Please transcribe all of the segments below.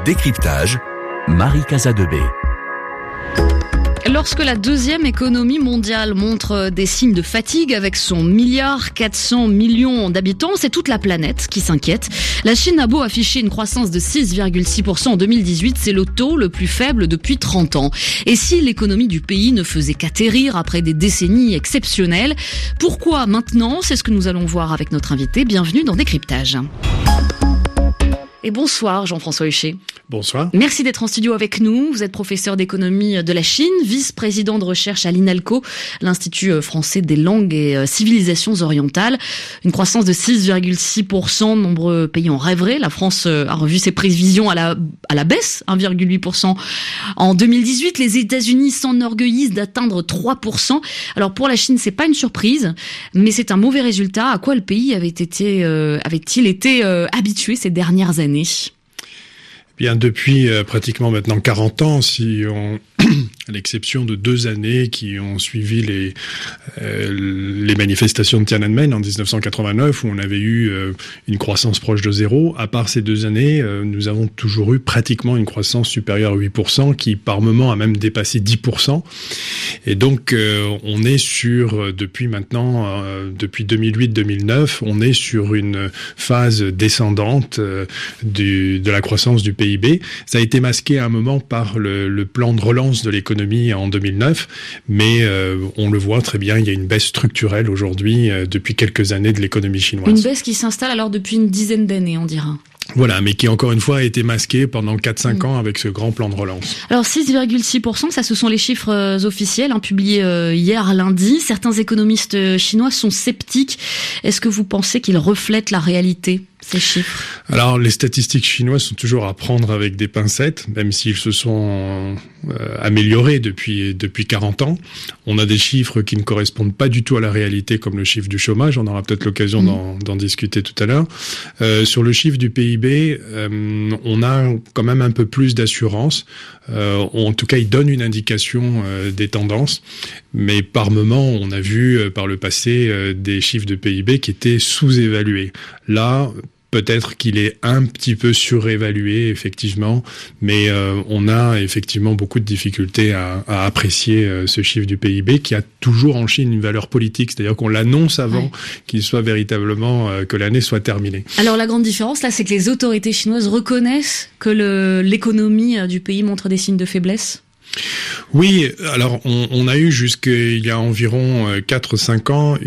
Décryptage, Marie Casadebé. Lorsque la deuxième économie mondiale montre des signes de fatigue avec son 1,4 milliard d'habitants, c'est toute la planète qui s'inquiète. La Chine a beau afficher une croissance de 6,6% en 2018, c'est le taux le plus faible depuis 30 ans. Et si l'économie du pays ne faisait qu'atterrir après des décennies exceptionnelles, pourquoi maintenant? C'est ce que nous allons voir avec notre invité. Bienvenue dans Décryptage. Et bonsoir Jean-François Huchet. Bonsoir. Merci d'être en studio avec nous. Vous êtes professeur d'économie de la Chine, vice-président de recherche à l'INALCO, l'Institut français des langues et civilisations orientales. Une croissance de 6,6%, nombreux pays en rêveraient. La France a revu ses prévisions à la baisse, 1,8% en 2018. Les États-Unis s'enorgueillissent d'atteindre 3%. Alors pour la Chine, c'est pas une surprise, mais c'est un mauvais résultat. À quoi le pays avait-il été habitué ces dernières années? Bien, depuis pratiquement maintenant 40 ans, à l'exception de 2 années qui ont suivi les manifestations de Tiananmen en 1989, où on avait eu une croissance proche de zéro. À part ces 2 années, nous avons toujours eu pratiquement une croissance supérieure à 8%, qui par moment a même dépassé 10%. Et donc, on est depuis 2008-2009, on est sur une phase descendante de la croissance du PIB. Ça a été masqué à un moment par le plan de relance de l'économie en 2009, mais on le voit très bien, il y a une baisse structurelle aujourd'hui depuis quelques années de l'économie chinoise. Une baisse qui s'installe alors depuis une dizaine d'années, on dira. Voilà, mais qui encore une fois a été masquée pendant 4-5 ans avec ce grand plan de relance. Alors 6,6%, ça ce sont les chiffres officiels publiés hier lundi. Certains économistes chinois sont sceptiques. Est-ce que vous pensez qu'ils reflètent la réalité, ces chiffres? Alors, les statistiques chinoises sont toujours à prendre avec des pincettes, même s'ils se sont améliorés depuis 40 ans. On a des chiffres qui ne correspondent pas du tout à la réalité, comme le chiffre du chômage. On aura peut-être l'occasion d'en discuter tout à l'heure. Sur le chiffre du PIB, on a quand même un peu plus d'assurance. En tout cas, il donne une indication des tendances. Mais par moment, on a vu par le passé des chiffres de PIB qui étaient sous-évalués. Là, peut-être qu'il est un petit peu surévalué, effectivement, mais on a effectivement beaucoup de difficultés à apprécier ce chiffre du PIB qui a toujours en Chine une valeur politique, c'est-à-dire qu'on l'annonce avant qu'il soit véritablement, que l'année soit terminée. Alors la grande différence là, c'est que les autorités chinoises reconnaissent que l'économie du pays montre des signes de faiblesse. Oui, alors on a eu jusqu'il y a environ 4-5 ans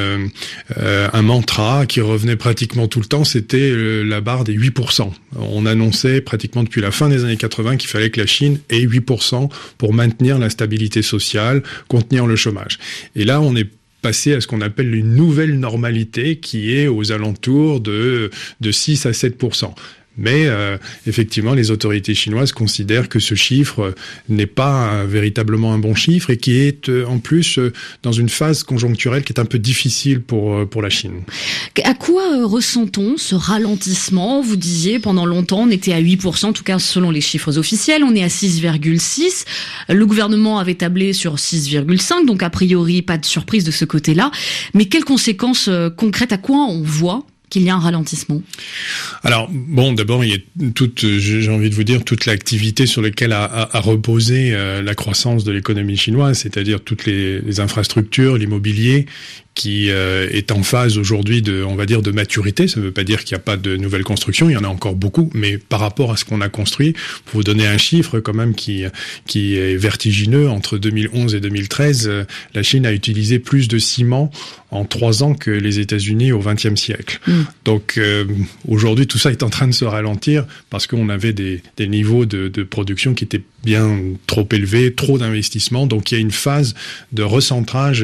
un mantra qui revenait pratiquement tout le temps, c'était la barre des 8%. On annonçait pratiquement depuis la fin des années 80 qu'il fallait que la Chine ait 8% pour maintenir la stabilité sociale, contenir le chômage. Et là, on est passer à ce qu'on appelle une nouvelle normalité qui est aux alentours de 6 à 7%. Mais effectivement, les autorités chinoises considèrent que ce chiffre n'est pas véritablement un bon chiffre et qui est en plus dans une phase conjoncturelle qui est un peu difficile pour la Chine. À quoi ressent-on ce ralentissement? Vous disiez pendant longtemps on était à 8%, en tout cas selon les chiffres officiels, on est à 6,6%. Le gouvernement avait tablé sur 6,5%, donc a priori pas de surprise de ce côté-là. Mais quelles conséquences concrètes, à quoi on voit qu'il y a un ralentissement? Alors, bon, d'abord, il y a j'ai envie de vous dire, toute l'activité sur laquelle a reposé la croissance de l'économie chinoise, c'est-à-dire toutes les infrastructures, l'immobilier, qui est en phase aujourd'hui de maturité. Ça ne veut pas dire qu'il n'y a pas de nouvelles constructions, il y en a encore beaucoup, mais par rapport à ce qu'on a construit, pour vous donner un chiffre quand même qui est vertigineux, entre 2011 et 2013, la Chine a utilisé plus de ciment en 3 ans que les États-Unis au XXe siècle. Donc aujourd'hui, tout ça est en train de se ralentir parce qu'on avait des niveaux de production qui étaient bien trop élevés, trop d'investissements. Donc il y a une phase de recentrage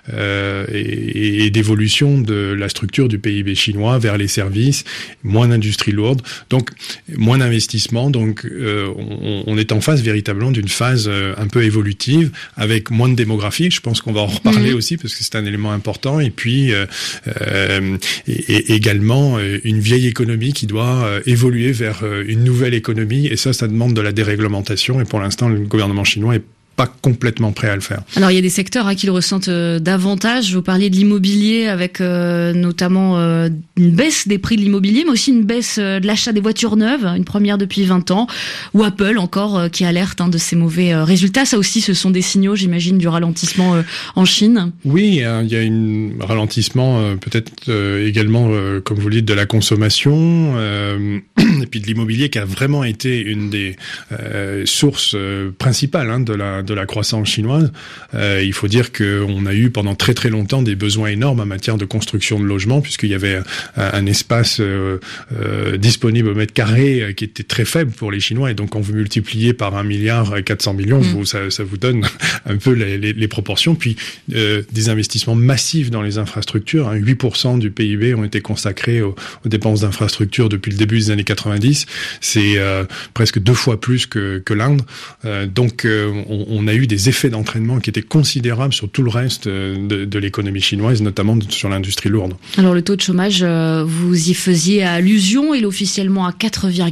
et d'évolution de la structure du PIB chinois vers les services, moins d'industrie lourde, donc moins d'investissement. Donc on est en phase véritablement d'une phase un peu évolutive avec moins de démographie. Je pense qu'on va en reparler aussi parce que c'est un élément important. Et puis et également une vieille économie qui doit évoluer vers une nouvelle économie. Et ça demande de la déréglementation. Et pour l'instant, le gouvernement chinois est pas complètement prêts à le faire. Alors il y a des secteurs qui le ressentent davantage. Vous parliez de l'immobilier avec notamment une baisse des prix de l'immobilier, mais aussi une baisse de l'achat des voitures neuves, une première depuis 20 ans, ou Apple encore qui alerte de ces mauvais résultats. Ça aussi, ce sont des signaux, j'imagine, du ralentissement en Chine. Oui, il y a un ralentissement peut-être également, comme vous le dites, de la consommation et puis de l'immobilier qui a vraiment été une des sources principales de la croissance chinoise. Il faut dire qu'on a eu pendant très très longtemps des besoins énormes en matière de construction de logements, puisqu'il y avait un espace disponible au mètre carré qui était très faible pour les Chinois, et donc quand vous multipliez par 1,4 milliard, ça vous donne un peu les proportions. Puis des investissements massifs dans les infrastructures, 8% du PIB ont été consacrés aux dépenses d'infrastructures depuis le début des années 90. C'est presque 2 fois plus que l'Inde. Donc on a eu des effets d'entraînement qui étaient considérables sur tout le reste de l'économie chinoise, notamment sur l'industrie lourde. Alors le taux de chômage, vous y faisiez allusion, il est officiellement à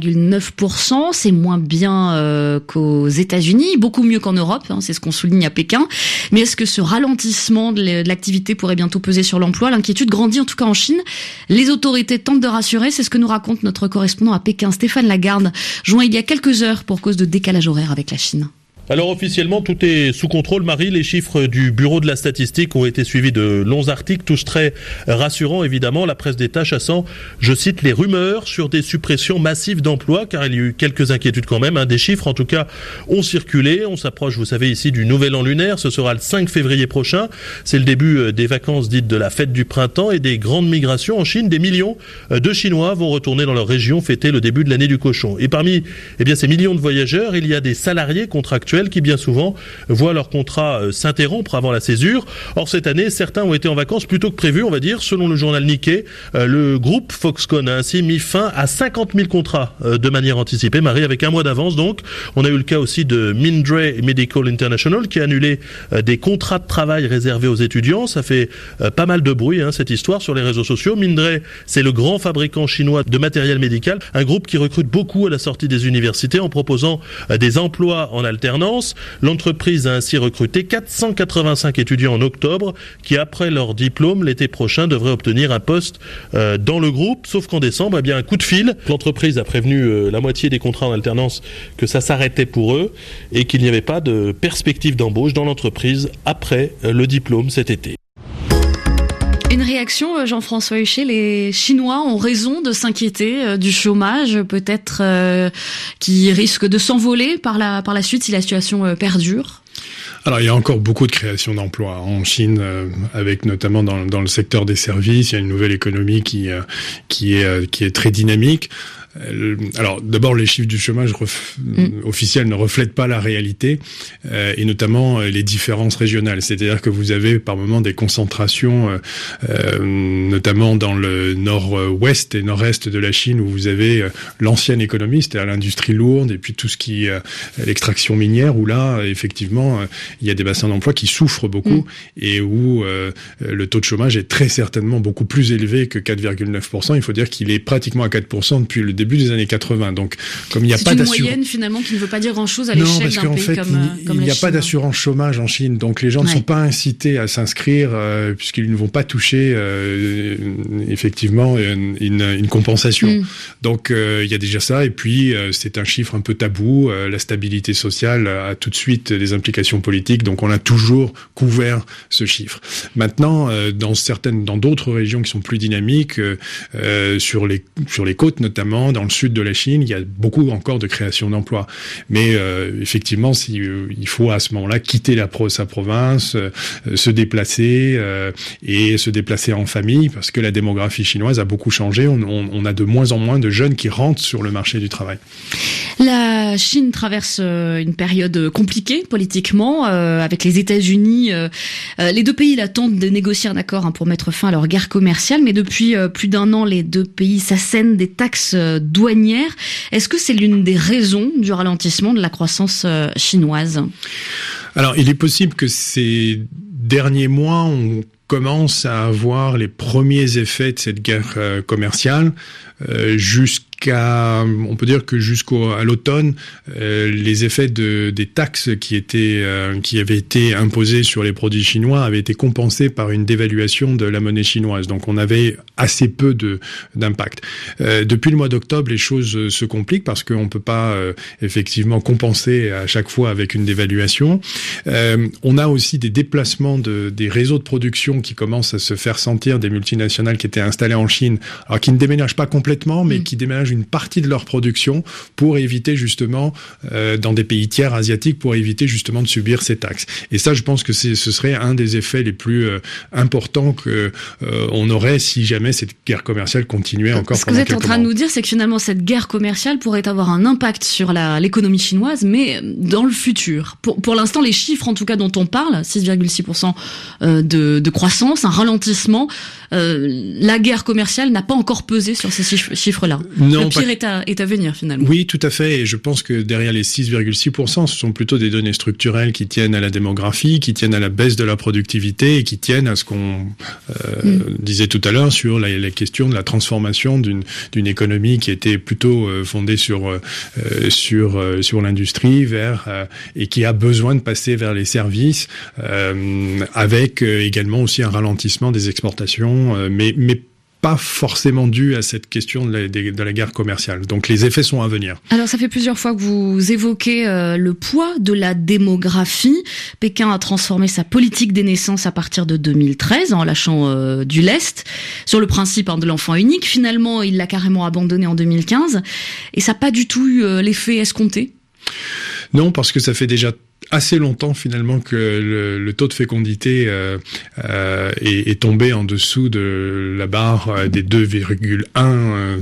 4,9%, c'est moins bien qu'aux États-Unis, beaucoup mieux qu'en Europe, c'est ce qu'on souligne à Pékin. Mais est-ce que ce ralentissement de l'activité pourrait bientôt peser sur l'emploi? L'inquiétude grandit en tout cas en Chine. Les autorités tentent de rassurer, c'est ce que nous raconte notre correspondant à Pékin, Stéphane Lagarde, joint il y a quelques heures pour cause de décalage horaire avec la Chine. Alors officiellement, tout est sous contrôle, Marie. Les chiffres du Bureau de la statistique ont été suivis de longs articles, tous très rassurants évidemment. La presse d'État chassant, je cite, les rumeurs sur des suppressions massives d'emplois, car il y a eu quelques inquiétudes quand même. Des chiffres en tout cas ont circulé. On s'approche, vous savez, ici du nouvel an lunaire. Ce sera le 5 février prochain. C'est le début des vacances dites de la fête du printemps et des grandes migrations en Chine. Des millions de Chinois vont retourner dans leur région fêter le début de l'année du cochon. Et parmi ces millions de voyageurs, il y a des salariés contractuels qui bien souvent voient leur contrat s'interrompre avant la césure. Or cette année, certains ont été en vacances plus tôt que prévu, on va dire. Selon le journal Nikkei, le groupe Foxconn a ainsi mis fin à 50 000 contrats de manière anticipée, Marie, avec un mois d'avance donc. On a eu le cas aussi de Mindray Medical International qui a annulé des contrats de travail réservés aux étudiants. Ça fait pas mal de bruit cette histoire sur les réseaux sociaux. Mindray, c'est le grand fabricant chinois de matériel médical, un groupe qui recrute beaucoup à la sortie des universités en proposant des emplois en alternance. L'entreprise a ainsi recruté 485 étudiants en octobre qui, après leur diplôme, l'été prochain, devraient obtenir un poste dans le groupe. Sauf qu'en décembre, un coup de fil. L'entreprise a prévenu la moitié des contrats en alternance que ça s'arrêtait pour eux et qu'il n'y avait pas de perspective d'embauche dans l'entreprise après le diplôme cet été. Une réaction, Jean-François Huchet, les Chinois ont raison de s'inquiéter du chômage, peut-être qui risque de s'envoler par la suite si la situation perdure. Alors il y a encore beaucoup de création d'emplois en Chine, avec notamment dans le secteur des services. Il y a une nouvelle économie qui est très dynamique. Alors d'abord, les chiffres du chômage officiels ne reflètent pas la réalité, et notamment les différences régionales. C'est-à-dire que vous avez par moments des concentrations, notamment dans le nord-ouest et nord-est de la Chine, où vous avez l'ancienne économie, c'est-à-dire l'industrie lourde, et puis tout ce qui est l'extraction minière, où là, effectivement, il y a des bassins d'emploi qui souffrent beaucoup, et où le taux de chômage est très certainement beaucoup plus élevé que 4,9%. Il faut dire qu'il est pratiquement à 4% depuis le début des années 80. Donc, comme il n'y a pas d'assurance... C'est une moyenne, finalement, qui ne veut pas dire grand-chose à l'échelle d'un pays comme il n'y a pas d'assurance chômage en Chine. Donc, les gens ne sont pas incités à s'inscrire, puisqu'ils ne vont pas toucher, effectivement, une compensation. Donc, il y a déjà ça. Et puis, c'est un chiffre un peu tabou. La stabilité sociale a tout de suite des implications politiques. Donc, on a toujours couvert ce chiffre. Maintenant, dans d'autres régions qui sont plus dynamiques, sur les côtes notamment, dans le sud de la Chine, il y a beaucoup encore de création d'emplois. Mais effectivement, il faut à ce moment-là quitter sa province, se déplacer et se déplacer en famille, parce que la démographie chinoise a beaucoup changé. On a de moins en moins de jeunes qui rentrent sur le marché du travail. La Chine traverse une période compliquée politiquement, avec les États-Unis. Les deux pays tentent de négocier un accord pour mettre fin à leur guerre commerciale, mais depuis plus d'un an, les deux pays s'assènent des taxes douanières. Est-ce que c'est l'une des raisons du ralentissement de la croissance chinoise ? Alors, il est possible que ces derniers mois, on commence à avoir les premiers effets de cette guerre commerciale, jusqu'à on peut dire que jusqu'à l'automne, les effets des taxes qui avaient été imposées sur les produits chinois avaient été compensés par une dévaluation de la monnaie chinoise. Donc on avait assez peu d'impact. Depuis le mois d'octobre, les choses se compliquent parce qu'on peut pas effectivement compenser à chaque fois avec une dévaluation. On a aussi des déplacements des réseaux de production qui commencent à se faire sentir, des multinationales qui étaient installées en Chine, alors qui ne déménagent pas complètement, mais qui déménagent une partie de leur production pour éviter justement, dans des pays tiers asiatiques, pour éviter justement de subir ces taxes. Et ça, je pense que ce serait un des effets les plus importants on aurait si jamais cette guerre commerciale continuait encore pendant quelques mois. Ce que vous êtes en train de nous dire, c'est que finalement cette guerre commerciale pourrait avoir un impact sur l'économie chinoise, mais dans le futur. Pour l'instant, les chiffres en tout cas dont on parle, 6,6% de croissance, un ralentissement, la guerre commerciale n'a pas encore pesé sur ces chiffres-là. Non, le pire est à venir finalement. Oui, tout à fait. Et je pense que derrière les 6,6%, ce sont plutôt des données structurelles qui tiennent à la démographie, qui tiennent à la baisse de la productivité et qui tiennent à ce qu'on disait tout à l'heure sur la question de la transformation d'une économie qui était plutôt fondée sur l'industrie et qui a besoin de passer vers les services, avec également aussi un ralentissement des exportations, mais pas forcément dû à cette question de la guerre commerciale. Donc les effets sont à venir. Alors ça fait plusieurs fois que vous évoquez le poids de la démographie. Pékin a transformé sa politique des naissances à partir de 2013 en lâchant du lest sur le principe de l'enfant unique. Finalement, il l'a carrément abandonné en 2015 et ça n'a pas du tout eu l'effet escompté. Non, parce que ça fait déjà assez longtemps finalement que le taux de fécondité est tombé en dessous de la barre des 2,1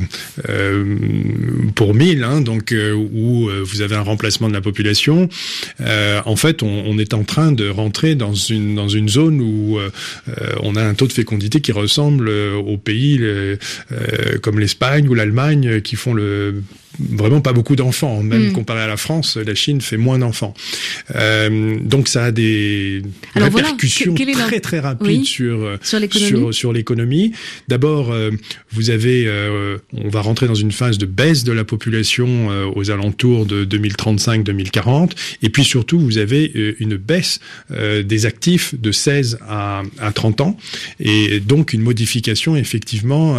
pour 1000, donc où vous avez un remplacement de la population. En fait, on est en train de rentrer dans une zone où on a un taux de fécondité qui ressemble aux pays comme l'Espagne ou l'Allemagne qui font vraiment pas beaucoup d'enfants. Même comparé à la France, la Chine fait moins d'enfants. Donc ça a des répercussions très très rapides sur l'économie. D'abord, vous avez, on va rentrer dans une phase de baisse de la population aux alentours de 2035-2040. Et puis surtout, vous avez une baisse des actifs de 16 à 30 ans. Et donc une modification effectivement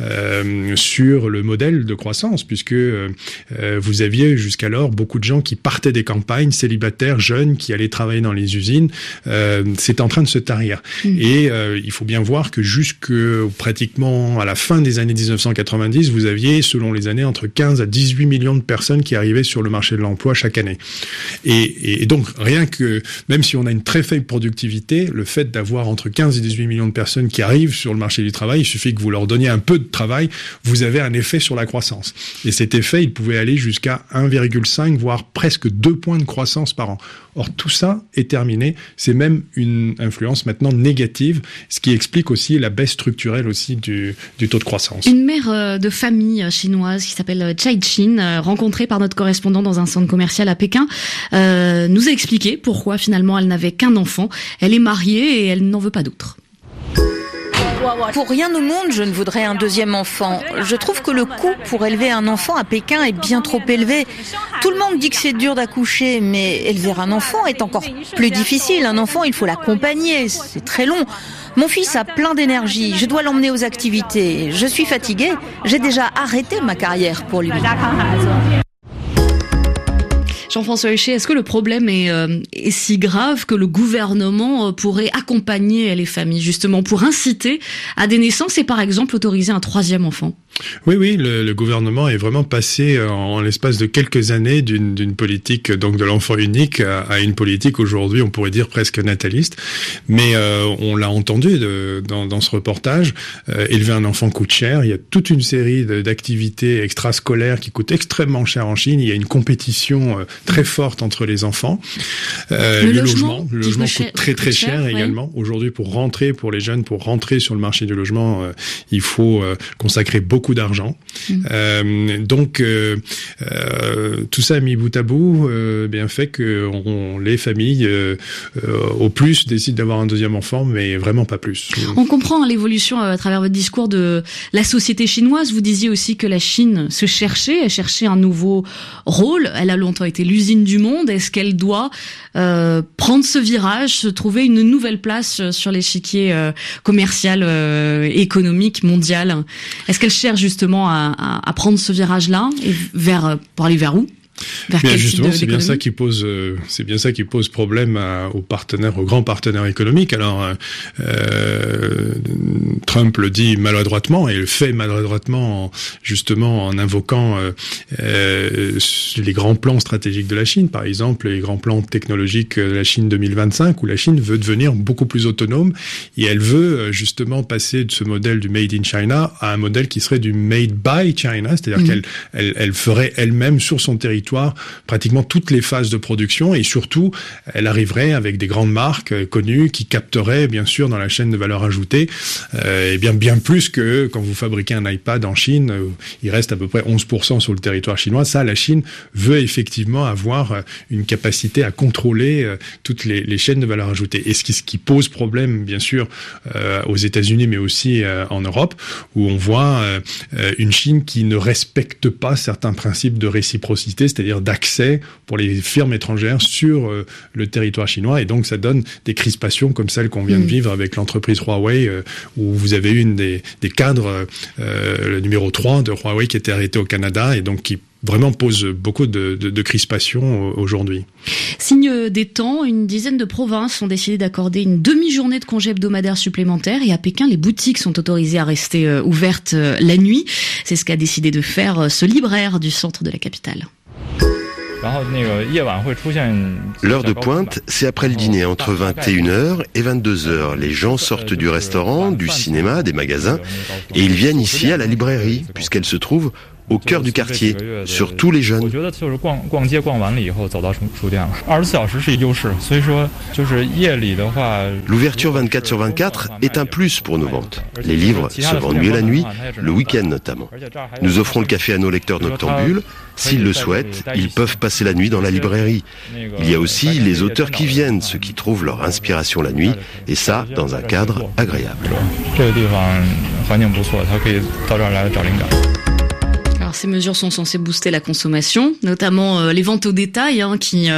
sur le modèle de croissance, puisque vous aviez jusqu'alors beaucoup de gens qui partaient des campagnes, célibataires, jeunes, qui allaient travailler dans les usines. C'est en train de se tarir. Et il faut bien voir que jusque pratiquement à la fin des années 1990, vous aviez, selon les années, entre 15 à 18 millions de personnes qui arrivaient sur le marché de l'emploi chaque année. Et donc, rien que, même si on a une très faible productivité, le fait d'avoir entre 15 et 18 millions de personnes qui arrivent sur le marché du travail, il suffit que vous leur donniez un peu de travail, vous avez un effet sur la croissance. Et cet effet, il pouvait aller jusqu'à 1,5, voire presque 2 points de croissance par an. Or, tout ça est terminé. C'est même une influence maintenant négative, ce qui explique aussi la baisse structurelle aussi du taux de croissance. Une mère de famille chinoise qui s'appelle Chai Chin, rencontrée par notre correspondant dans un centre commercial à Pékin, nous a expliqué pourquoi finalement elle n'avait qu'un enfant. Elle est mariée et elle n'en veut pas d'autre. Pour rien au monde, je ne voudrais un deuxième enfant. Je trouve que le coût pour élever un enfant à Pékin est bien trop élevé. Tout le monde dit que c'est dur d'accoucher, mais élever un enfant est encore plus difficile. Un enfant, il faut l'accompagner, c'est très long. Mon fils a plein d'énergie, je dois l'emmener aux activités. Je suis fatiguée, j'ai déjà arrêté ma carrière pour lui. Jean-François Huchet, est-ce que le problème est si grave que le gouvernement pourrait accompagner les familles, justement, pour inciter à des naissances et, par exemple, autoriser un 3e enfant ? Oui, le gouvernement est vraiment passé en l'espace de quelques années d'une politique donc de l'enfant unique à une politique aujourd'hui, on pourrait dire presque nataliste. Mais on l'a entendu dans ce reportage, élever un enfant coûte cher. Il y a toute une série d'activités extrascolaires qui coûtent extrêmement cher en Chine. Il y a une compétition très forte entre les enfants. Le logement coûte très très cher également. Oui. Aujourd'hui, pour les jeunes, pour rentrer sur le marché du logement, il faut consacrer beaucoup beaucoup d'argent. Donc tout ça mis bout à bout bien fait que les familles au plus décident d'avoir un deuxième enfant, mais vraiment pas plus. On comprend l'évolution à travers votre discours de la société chinoise. Vous disiez aussi que la Chine se cherchait, elle cherchait un nouveau rôle. Elle a longtemps été l'usine du monde. Est-ce qu'elle doit prendre ce virage, se trouver une nouvelle place sur l'échiquier commercial, économique, mondial? Est-ce qu'elle cherche justement à prendre ce virage-là et pour aller vers où? Bien justement, c'est bien ça qui pose problème aux grands partenaires économiques. Alors, Trump le dit maladroitement et le fait maladroitement, justement en invoquant les grands plans stratégiques de la Chine, par exemple les grands plans technologiques de la Chine 2025, où la Chine veut devenir beaucoup plus autonome et elle veut justement passer de ce modèle du Made in China à un modèle qui serait du Made by China, c'est-à-dire qu'elle ferait elle-même sur son territoire pratiquement toutes les phases de production et surtout elle arriverait avec des grandes marques connues qui capteraient bien sûr dans la chaîne de valeur ajoutée et bien plus que quand vous fabriquez un iPad en Chine, il reste à peu près 11% sur le territoire chinois. Ça, la Chine veut effectivement avoir une capacité à contrôler toutes les chaînes de valeur ajoutée. Et ce qui pose problème bien sûr aux États-Unis mais aussi en Europe, où on voit une Chine qui ne respecte pas certains principes de réciprocité, c'est-à-dire d'accès pour les firmes étrangères sur le territoire chinois. Et donc, ça donne des crispations comme celles qu'on vient de vivre avec l'entreprise Huawei, où vous avez une des cadres, le numéro 3 de Huawei, qui était arrêté au Canada et donc qui vraiment pose beaucoup de crispations aujourd'hui. Signe des temps, une dizaine de provinces ont décidé d'accorder une demi-journée de congé hebdomadaire supplémentaire et à Pékin, les boutiques sont autorisées à rester ouvertes la nuit. C'est ce qu'a décidé de faire ce libraire du centre de la capitale. L'heure de pointe, c'est après le dîner, entre 21h et 22h. Les gens sortent du restaurant, du cinéma, des magasins, et ils viennent ici à la librairie, puisqu'elle se trouve au cœur du quartier, surtout les jeunes. L'ouverture 24/24 est un plus pour nos ventes. Les livres se vendent mieux la nuit, le week-end notamment. Nous offrons le café à nos lecteurs noctambules. S'ils le souhaitent, ils peuvent passer la nuit dans la librairie. Il y a aussi les auteurs qui viennent, ceux qui trouvent leur inspiration la nuit, et ça dans un cadre agréable. Alors, ces mesures sont censées booster la consommation, notamment les ventes au détail qui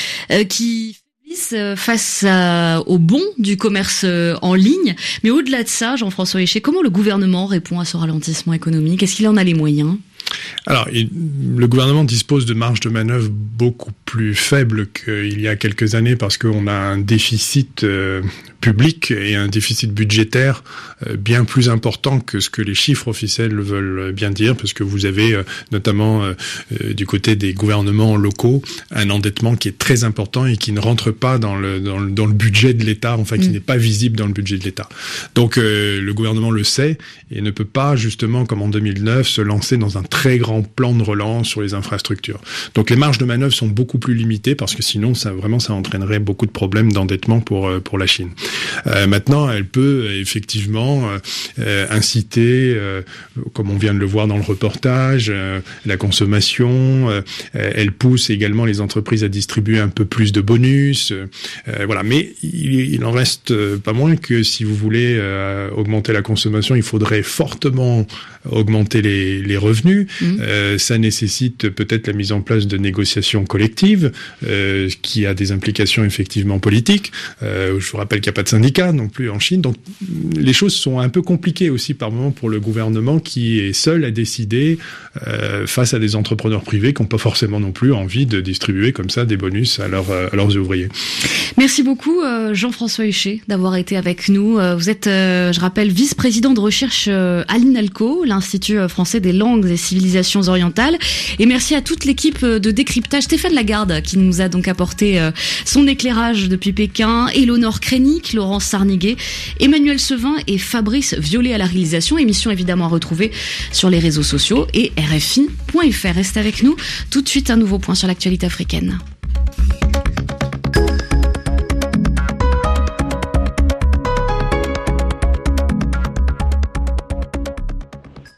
faiblissent face au bond du commerce en ligne. Mais au-delà de ça, Jean-François Éché, comment le gouvernement répond à ce ralentissement économique? Est-ce qu'il en a les moyens? Alors, le gouvernement dispose de marges de manœuvre beaucoup plus faibles qu'il y a quelques années parce qu'on a un déficit public et un déficit budgétaire bien plus important que ce que les chiffres officiels veulent bien dire, parce que vous avez notamment du côté des gouvernements locaux un endettement qui est très important et qui ne rentre pas dans le budget de l'État, enfin qui n'est pas visible dans le budget de l'État. Donc le gouvernement le sait et ne peut pas justement, comme en 2009, se lancer dans un très grand plan de relance sur les infrastructures. Donc les marges de manœuvre sont beaucoup plus limitées parce que sinon ça entraînerait beaucoup de problèmes d'endettement pour la Chine. Maintenant, elle peut effectivement inciter, comme on vient de le voir dans le reportage, la consommation. Elle pousse également les entreprises à distribuer un peu plus de bonus. Voilà, mais il en reste pas moins que si vous voulez augmenter la consommation, il faudrait fortement augmenter les revenus. Ça nécessite peut-être la mise en place de négociations collectives, qui a des implications effectivement politiques. Je vous rappelle qu'il n'y a pas de syndicats non plus en Chine, donc les choses sont un peu compliquées aussi par moment pour le gouvernement qui est seul à décider face à des entrepreneurs privés qui n'ont pas forcément non plus envie de distribuer comme ça des bonus à leurs ouvriers. Merci beaucoup Jean-François Éché d'avoir été avec nous. Vous êtes, je rappelle, vice-président de recherche à l'INALCO, l'Institut français des langues et civilisations orientales. Et merci à toute l'équipe de décryptage, Stéphane Lagarde qui nous a donc apporté son éclairage depuis Pékin, Éléonore Crénic, Laurence Sarniguet, Emmanuel Sevin et Fabrice Violet à la réalisation. Émission évidemment à retrouver sur les réseaux sociaux et rfi.fr. Restez avec nous. Tout de suite un nouveau point sur l'actualité africaine.